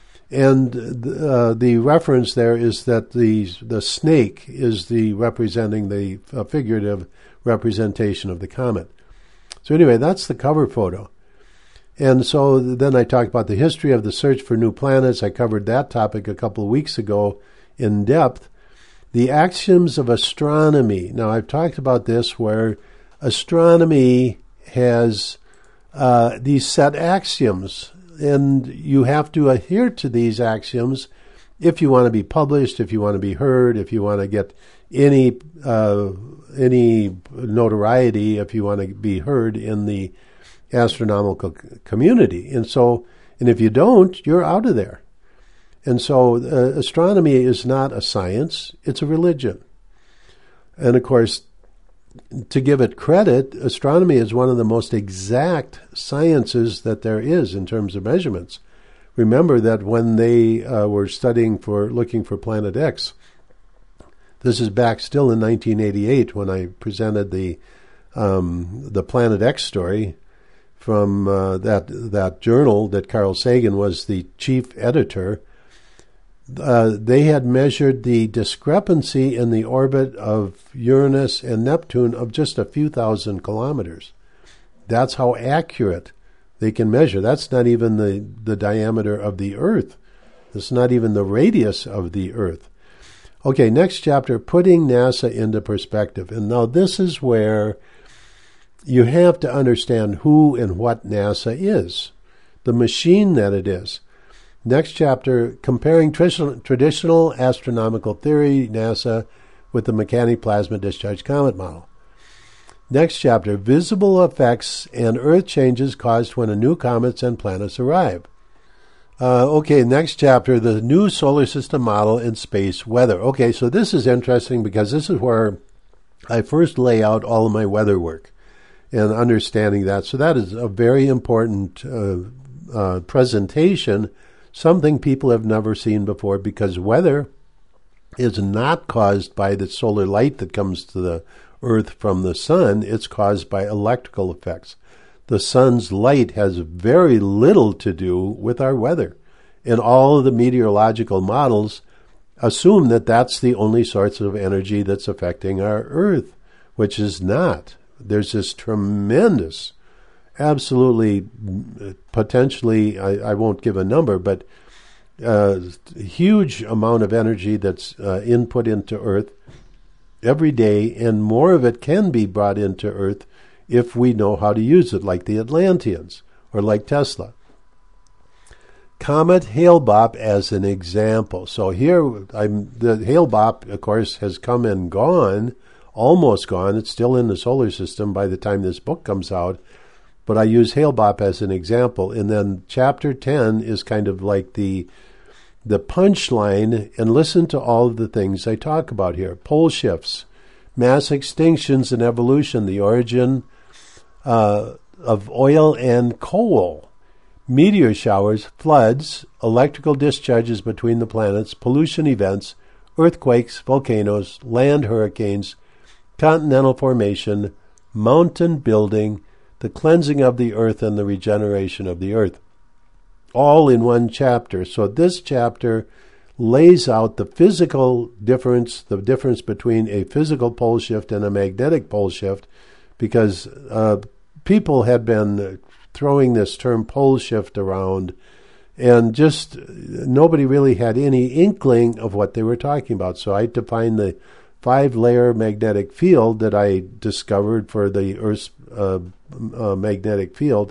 [SPEAKER 1] And uh, the reference there is that the the snake is the representing the uh, figurative representation of the comet. So anyway, that's the cover photo. And so then I talked about the history of the search for new planets. I covered that topic a couple of weeks ago in depth. The axioms of astronomy. Now, I've talked about this where astronomy has uh, these set axioms, and you have to adhere to these axioms if you want to be published, if you want to be heard, if you want to get any uh, any notoriety, if you want to be heard in the astronomical community. And so, and if you don't, you're out of there. And so uh, astronomy is not a science, it's a religion. And of course, to give it credit, astronomy is one of the most exact sciences that there is in terms of measurements. Remember that when they uh, were studying for, looking for Planet X, this is back still in nineteen eighty-eight when I presented the um, the Planet X story from uh, that that journal that Carl Sagan was the chief editor. Uh, they had measured the discrepancy in the orbit of Uranus and Neptune of just a few thousand kilometers. That's how accurate they can measure. That's not even the, the diameter of the Earth. It's not even the radius of the Earth. Okay, next chapter, putting NASA into perspective. And now this is where you have to understand who and what NASA is, the machine that it is. Next chapter, comparing traditional, traditional astronomical theory, NASA, with the mechanic plasma discharge comet model. Next chapter, visible effects and Earth changes caused when a new comets and planets arrive. Uh, okay, next chapter, the new solar system model and space weather. Okay, so this is interesting because this is where I first lay out all of my weather work and understanding that. So that is a very important uh, uh, presentation, something people have never seen before, because weather is not caused by the solar light that comes to the Earth from the sun. It's caused by electrical effects. The sun's light has very little to do with our weather. And all of the meteorological models assume that that's the only source of energy that's affecting our Earth, which is not. There's this tremendous, absolutely, potentially, I, I won't give a number, but a huge amount of energy that's uh, input into Earth every day, and more of it can be brought into Earth if we know how to use it, like the Atlanteans or like Tesla. Comet Hale-Bopp as an example. So here, I'm, the Hale-Bopp, of course, has come and gone, almost gone. It's still in the solar system by the time this book comes out. But I use Hale-Bopp as an example. And then chapter ten is kind of like the the punchline, and listen to all of the things I talk about here. Pole shifts, mass extinctions and evolution, the origin uh, of oil and coal, meteor showers, floods, electrical discharges between the planets, pollution events, earthquakes, volcanoes, land hurricanes, continental formation, mountain building, the cleansing of the earth, and the regeneration of the earth. All in one chapter. So this chapter lays out the physical difference, the difference between a physical pole shift and a magnetic pole shift, because uh, people had been throwing this term pole shift around, and just nobody really had any inkling of what they were talking about. So I defined the five-layer magnetic field that I discovered for the Earth's uh, uh, magnetic field,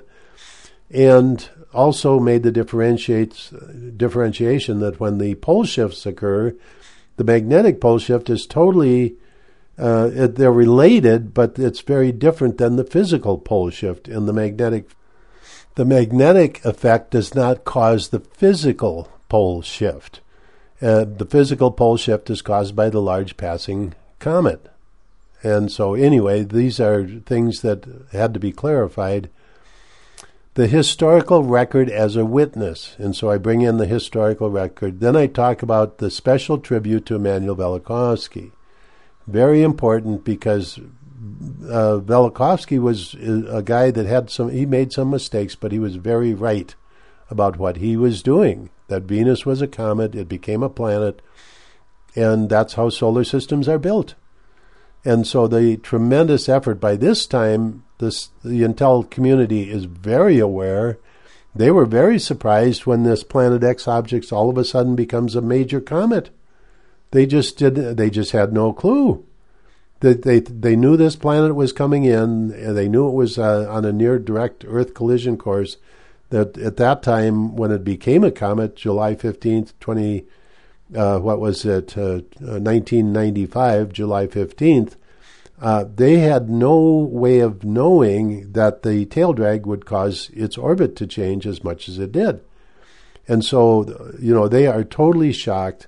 [SPEAKER 1] and also made the differentiates, differentiation that when the pole shifts occur, the magnetic pole shift is totally, uh, it, they're related, but it's very different than the physical pole shift in the magnetic. The magnetic effect does not cause the physical pole shift. Uh, the physical pole shift is caused by the large passing comet. And so anyway, these are things that had to be clarified. The historical record as a witness. And so I bring in the historical record. Then I talk about the special tribute to Immanuel Velikovsky. Very important because uh, Velikovsky was a guy that had some, he made some mistakes, but he was very right about what he was doing. That Venus was a comet, it became a planet, and that's how solar systems are built. And so the tremendous effort, by this time, this, the Intel community is very aware. They were very surprised when this Planet X object all of a sudden becomes a major comet. They just did. They just had no clue. They they, they knew this planet was coming in. And they knew it was uh, on a near direct Earth collision course. That at that time, when it became a comet, July fifteenth, twenty. Uh, what was it, uh, uh, nineteen ninety-five, July fifteenth, uh, they had no way of knowing that the tail drag would cause its orbit to change as much as it did. And so, you know, they are totally shocked.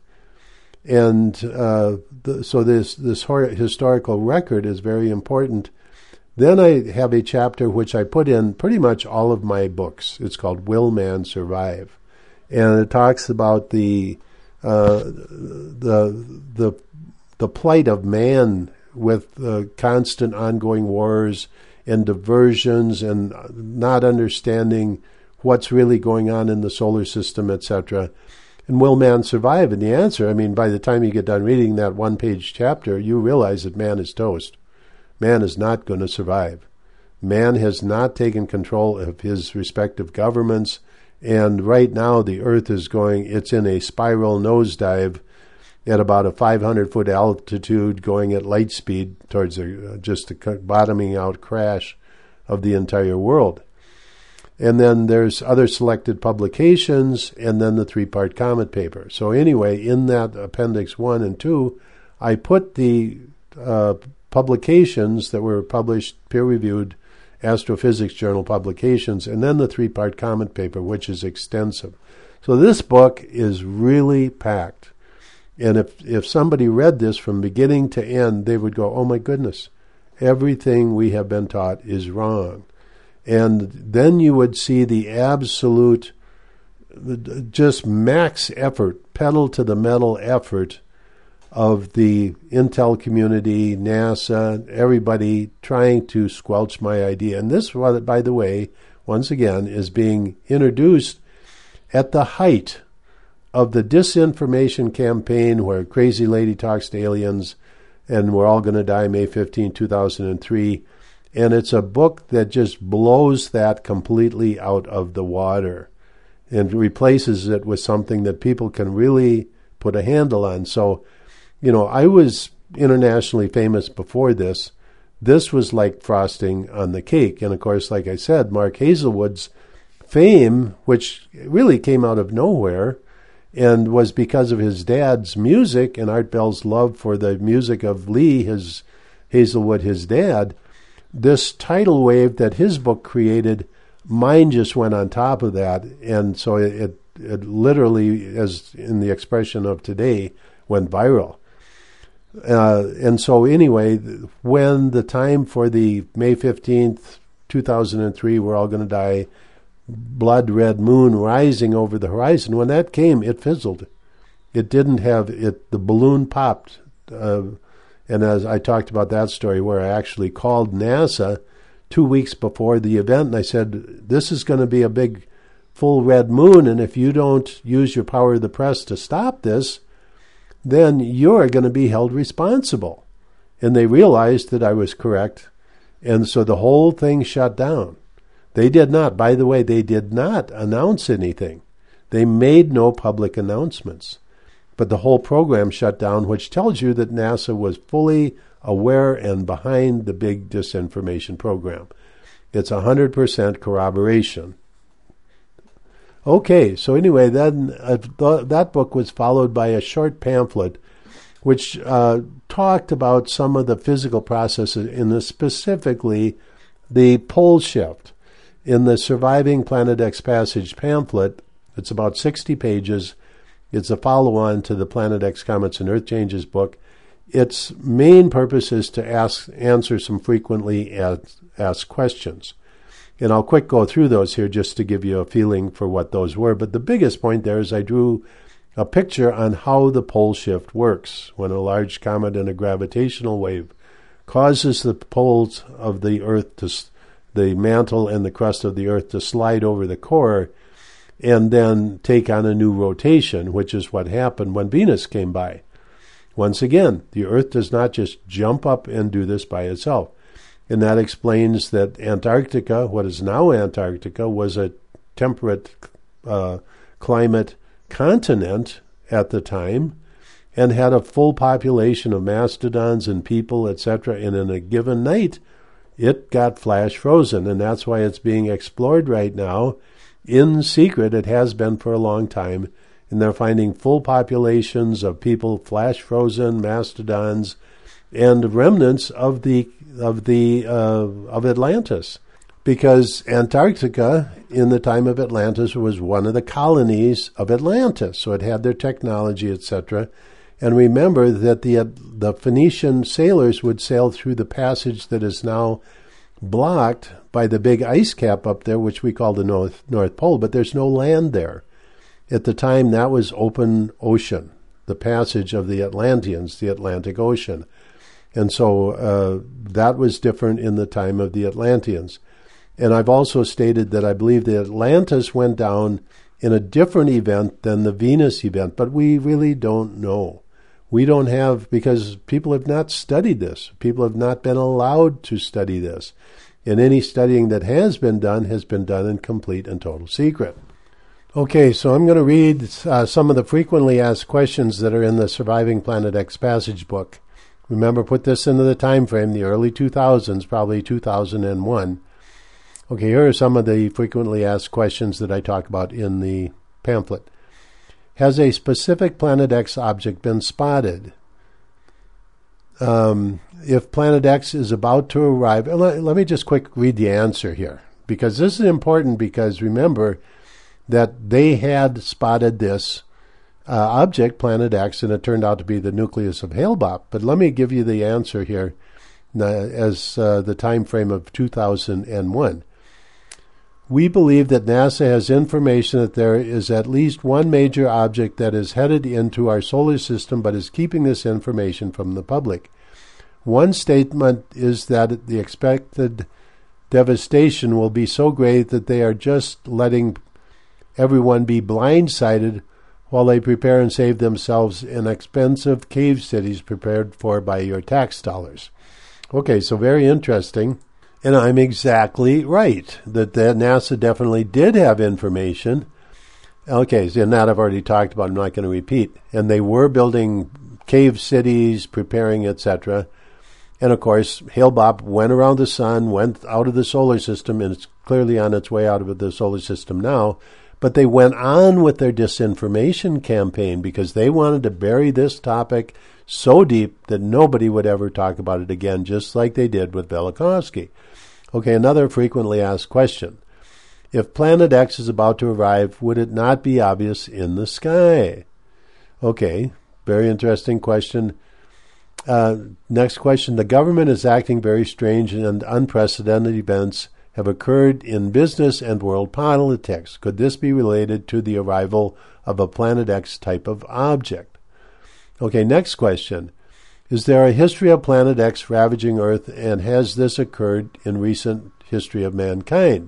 [SPEAKER 1] And uh, the, so this, this hor- historical record is very important. Then I have a chapter which I put in pretty much all of my books. It's called Will Man Survive? And it talks about the Uh, the the the plight of man with uh, constant ongoing wars and diversions and not understanding what's really going on in the solar system, et cetera. And will man survive? And the answer, I mean, by the time you get done reading that one-page chapter, you realize that man is toast. Man is not going to survive. Man has not taken control of his respective governments. And right now, the Earth is going, it's in a spiral nosedive at about a five hundred foot altitude, going at light speed towards a, just a bottoming out crash of the entire world. And then there's other selected publications, and then the three-part comet paper. So anyway, in that Appendix one and two, I put the uh, publications that were published, peer-reviewed, Astrophysics Journal publications, and then the three-part comet paper, which is extensive. So this book is really packed. And if if somebody read this from beginning to end, they would go, oh my goodness, everything we have been taught is wrong. And then you would see the absolute, just max effort, pedal to the metal effort of the Intel community, NASA, everybody trying to squelch my idea. And this, by the way, once again, is being introduced at the height of the disinformation campaign where Crazy Lady talks to aliens and we're all going to die May fifteenth, two thousand three. And it's a book that just blows that completely out of the water and replaces it with something that people can really put a handle on. So, you know, I was internationally famous before this. This was like frosting on the cake. And, of course, like I said, Mark Hazelwood's fame, which really came out of nowhere and was because of his dad's music and Art Bell's love for the music of Lee, his Hazelwood, his dad, this tidal wave that his book created, mine just went on top of that. And so it, it literally, as in the expression of today, went viral. Uh, and so anyway, when the time for the May fifteenth, two thousand three, we're all going to die, blood red moon rising over the horizon, when that came, it fizzled. It didn't have, it. the balloon popped. Uh, and as I talked about that story where I actually called NASA two weeks before the event and I said, this is going to be a big full red moon, and if you don't use your power of the press to stop this, then you're going to be held responsible. And they realized that I was correct, and so the whole thing shut down. They did not, by the way, they did not announce anything. They made no public announcements. but the whole program shut down, which tells you that NASA was fully aware and behind the big disinformation program. It's one hundred percent corroboration. Okay, so anyway, then uh, th- that book was followed by a short pamphlet which uh, talked about some of the physical processes in the specifically the pole shift. In the Surviving Planet X Passage pamphlet, it's about sixty pages. It's a follow-on to the Planet X Comets and Earth Changes book. Its main purpose is to ask, answer some frequently asked, asked questions. And I'll quick go through those here just to give you a feeling for what those were. But the biggest point there is I drew a picture on how the pole shift works when a large comet in a gravitational wave causes the poles of the Earth to, the mantle and the crust of the Earth to slide over the core and then take on a new rotation, which is what happened when Venus came by. Once again, the Earth does not just jump up and do this by itself. And that explains that Antarctica, what is now Antarctica, was a temperate uh, climate continent at the time and had a full population of mastodons and people, et cetera. And in a given night, it got flash frozen. And that's why it's being explored right now in secret. It has been for a long time. And they're finding full populations of people flash frozen, mastodons, and remnants of the of the uh, of Atlantis, because Antarctica in the time of Atlantis was one of the colonies of Atlantis, so it had their technology, et cetera. And remember that the uh, the Phoenician sailors would sail through the passage that is now blocked by the big ice cap up there, which we call the North North Pole, but there's no land there. At the time, that was open ocean, the passage of the Atlanteans, the Atlantic Ocean. And so uh, that was different in the time of the Atlanteans. And I've also stated that I believe the Atlantis went down in a different event than the Venus event, but we really don't know. We don't have, because people have not studied this. People have not been allowed to study this. And any studying that has been done has been done in complete and total secret. Okay, so I'm going to read uh, some of the frequently asked questions that are in the Surviving Planet X Passage book. Remember, put this into the time frame, the early two thousands, probably two thousand one. Okay, here are some of the frequently asked questions that I talk about in the pamphlet. Has a specific Planet X object been spotted? Um, if Planet X is about to arrive, let, let me just quick read the answer here, because this is important, because remember that they had spotted this uh, object, Planet X, and it turned out to be the nucleus of Hale-Bopp. But let me give you the answer here uh, as uh, the time frame of two thousand one. We believe that NASA has information that there is at least one major object that is headed into our solar system but is keeping this information from the public. One statement is that the expected devastation will be so great that they are just letting everyone be blindsided while they prepare and save themselves in expensive cave cities prepared for by your tax dollars. Okay, so very interesting. And I'm exactly right that the NASA definitely did have information. Okay, so that I've already talked about, I'm not going to repeat. And they were building cave cities, preparing, et cetera. And of course, Hale-Bopp went around the sun, went out of the solar system, and it's clearly on its way out of the solar system now. But they went on with their disinformation campaign because they wanted to bury this topic so deep that nobody would ever talk about it again, just like they did with Velikovsky. Okay, another frequently asked question. If Planet X is about to arrive, would it not be obvious in the sky? Okay, very interesting question. Uh, next question. The government is acting very strange and unprecedented events have occurred in business and world politics. Could this be related to the arrival of a Planet X type of object? Okay, next question. Is there a history of Planet X ravaging Earth, and has this occurred in recent history of mankind?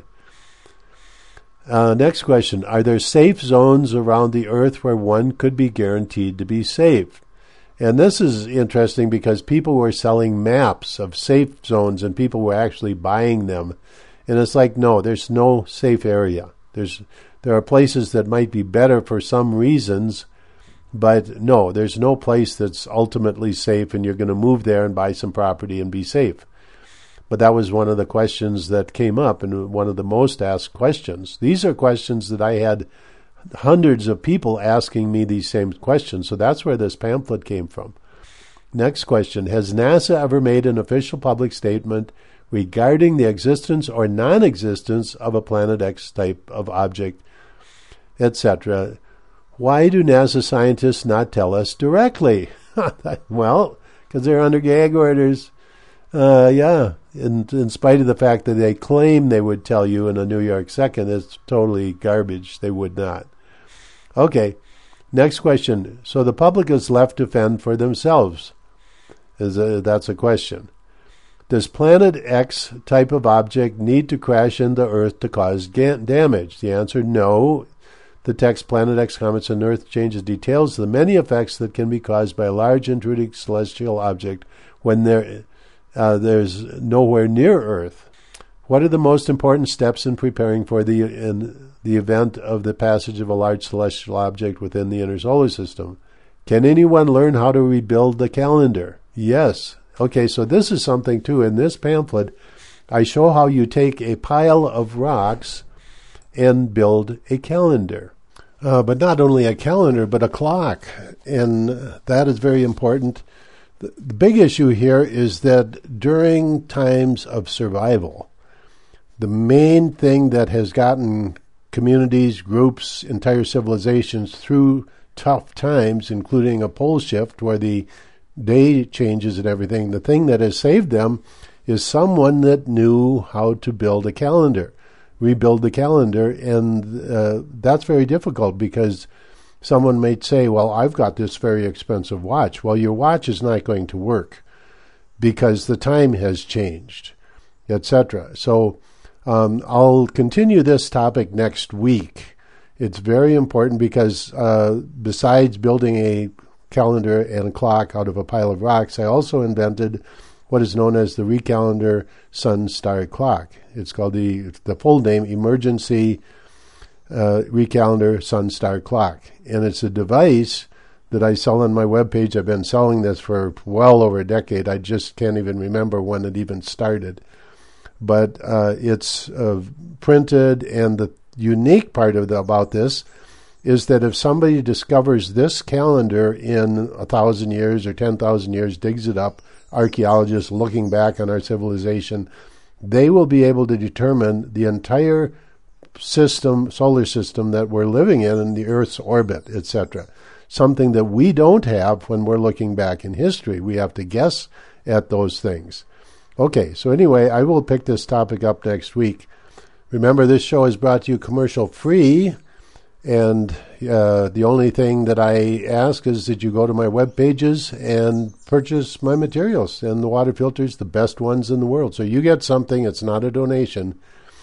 [SPEAKER 1] Uh, next question. Are there safe zones around the Earth where one could be guaranteed to be safe? And this is interesting because people were selling maps of safe zones and people were actually buying them. And it's like, no, there's no safe area. There's there are places that might be better for some reasons, But no, there's no place that's ultimately safe, and you're going to move there and buy some property and be safe. But that was one of the questions that came up, and one of the most asked questions. These are questions that I had hundreds of people asking me these same questions, so that's where this pamphlet came from. Next question, has NASA ever made an official public statement regarding the existence or non-existence of a Planet X type of object, et cetera? Why do NASA scientists not tell us directly? Well, because they're under gag orders. Uh, yeah, in, in spite of the fact that they claim they would tell you in a New York Second, it's totally garbage. They would not. Okay, next question. So the public is left to fend for themselves. Is a, that's a question. Does Planet X type of object need to crash into Earth to cause ga- damage? The answer, no. The text Planet X Comets on Earth changes details the many effects that can be caused by a large intruding celestial object when there, uh, there's nowhere near Earth. What are the most important steps in preparing for the in the event of the passage of a large celestial object within the inner solar system? Can anyone learn how to rebuild the calendar? Yes. Okay, so this is something too. In this pamphlet, I show how you take a pile of rocks and build a calendar. Uh, but not only a calendar, but a clock. And that is very important. The, the big issue here is that during times of survival, the main thing that has gotten communities, groups, entire civilizations through tough times, including a pole shift where the day changes and everything, the thing that has saved them is someone that knew how to build a calendar. Rebuild the calendar, and uh, that's very difficult because someone might say, well, I've got this very expensive watch. Well, your watch is not going to work because the time has changed, et cetera. So um, I'll continue this topic next week. It's very important because uh, besides building a calendar and a clock out of a pile of rocks, I also invented what is known as the Recalendar Sun Star Clock. It's called the the full name Emergency uh, Recalendar Sun Star Clock, and it's a device that I sell on my webpage. I've been selling this for well over a decade. I just can't even remember when it even started, but uh, it's uh, printed, and the unique part of the, about this is that if somebody discovers this calendar in a thousand years or ten thousand years, digs it up, archaeologists looking back on our civilization, they will be able to determine the entire system, solar system that we're living in and the Earth's orbit, et cetera. Something that we don't have when we're looking back in history. We have to guess at those things. Okay, so anyway, I will pick this topic up next week. Remember, this show is brought to you commercial free. And uh, the only thing that I ask is that you go to my web pages and purchase my materials and the water filters, the best ones in the world. So you get something. It's not a donation.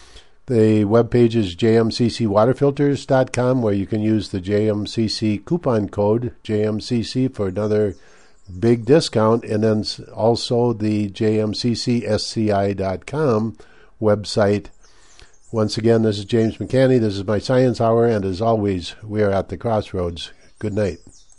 [SPEAKER 1] The web page is j m c c water filters dot com, where you can use the J M C C coupon code, J M C C, for another big discount. And then also the j m c c s c i dot com website. Once again, this is James McCanney. This is my Science Hour, and as always, we are at the crossroads. Good night.